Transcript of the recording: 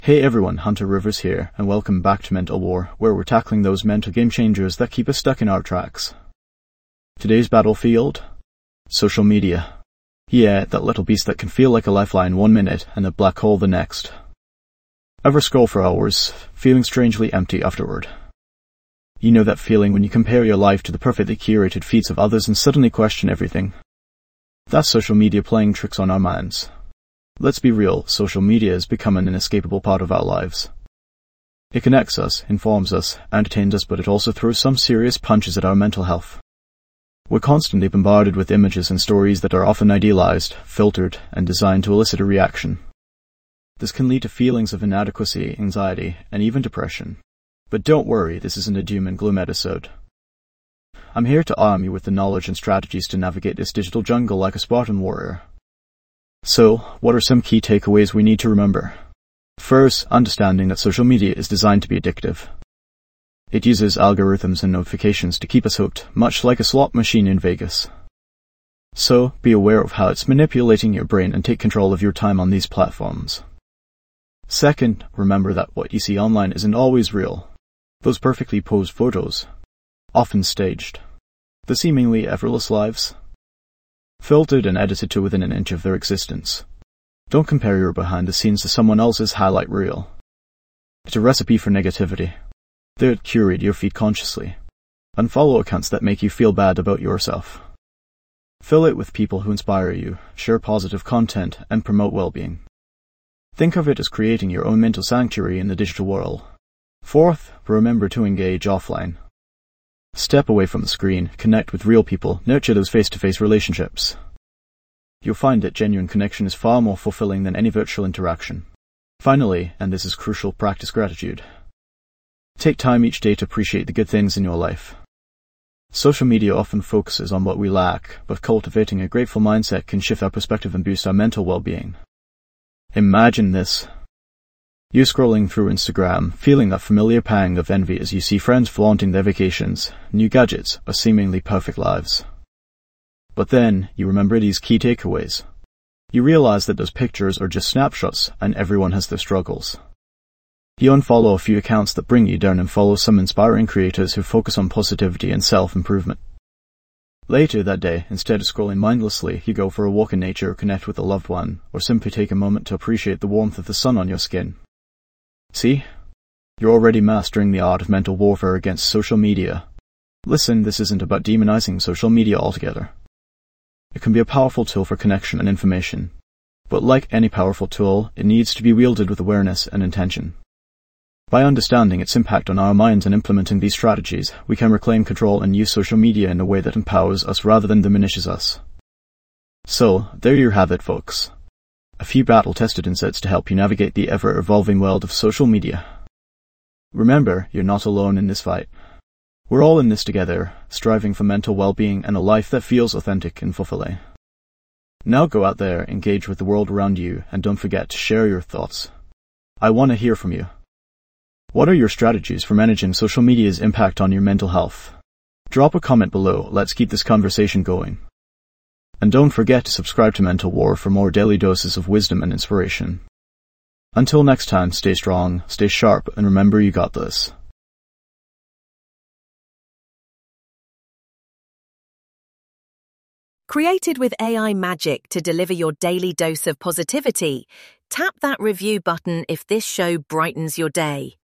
Hey everyone, Hunter Rivers here, and welcome back to Mental War, where we're tackling those mental game changers that keep us stuck in our tracks. Today's battlefield? Social media. Yeah, that little beast that can feel like a lifeline 1 minute and a black hole the next. Ever scroll for hours, feeling strangely empty afterward? You know that feeling when you compare your life to the perfectly curated feeds of others and suddenly question everything? That's social media playing tricks on our minds. Let's be real, social media is becoming an inescapable part of our lives. It connects us, informs us, entertains us, but it also throws some serious punches at our mental health. We're constantly bombarded with images and stories that are often idealized, filtered, and designed to elicit a reaction. This can lead to feelings of inadequacy, anxiety, and even depression. But don't worry, this isn't a doom and gloom episode. I'm here to arm you with the knowledge and strategies to navigate this digital jungle like a Spartan warrior. So, what are some key takeaways we need to remember? First, understanding that social media is designed to be addictive. It uses algorithms and notifications to keep us hooked, much like a slot machine in Vegas. So, be aware of how it's manipulating your brain and take control of your time on these platforms. Second, remember that what you see online isn't always real. Those perfectly posed photos, often staged. The seemingly effortless lives, filtered and edited to within an inch of their existence. Don't compare your behind the scenes to someone else's highlight reel. It's a recipe for negativity. They'll curate your feed consciously. Unfollow accounts that make you feel bad about yourself. Fill it with people who inspire you, share positive content, and promote well-being. Think of it as creating your own mental sanctuary in the digital world. Fourth, remember to engage offline. Step away from the screen, connect with real people, nurture those face-to-face relationships. You'll find that genuine connection is far more fulfilling than any virtual interaction. Finally, and this is crucial, practice gratitude. Take time each day to appreciate the good things in your life. Social media often focuses on what we lack, but cultivating a grateful mindset can shift our perspective and boost our mental well-being. Imagine this. You scrolling through Instagram, feeling that familiar pang of envy as you see friends flaunting their vacations, new gadgets, or seemingly perfect lives. But then, you remember these key takeaways. You realize that those pictures are just snapshots, and everyone has their struggles. You unfollow a few accounts that bring you down and follow some inspiring creators who focus on positivity and self-improvement. Later that day, instead of scrolling mindlessly, you go for a walk in nature, connect with a loved one, or simply take a moment to appreciate the warmth of the sun on your skin. See? You're already mastering the art of mental warfare against social media. Listen, this isn't about demonizing social media altogether. It can be a powerful tool for connection and information. But like any powerful tool, it needs to be wielded with awareness and intention. By understanding its impact on our minds and implementing these strategies, we can reclaim control and use social media in a way that empowers us rather than diminishes us. So, there you have it, folks. A few battle-tested insights to help you navigate the ever-evolving world of social media. Remember, you're not alone in this fight. We're all in this together, striving for mental well-being and a life that feels authentic and fulfilling. Now go out there, engage with the world around you, and don't forget to share your thoughts. I want to hear from you. What are your strategies for managing social media's impact on your mental health? Drop a comment below, let's keep this conversation going. And don't forget to subscribe to Mental War for more daily doses of wisdom and inspiration. Until next time, stay strong, stay sharp, and remember you got this. Created with AI magic to deliver your daily dose of positivity, tap that review button if this show brightens your day.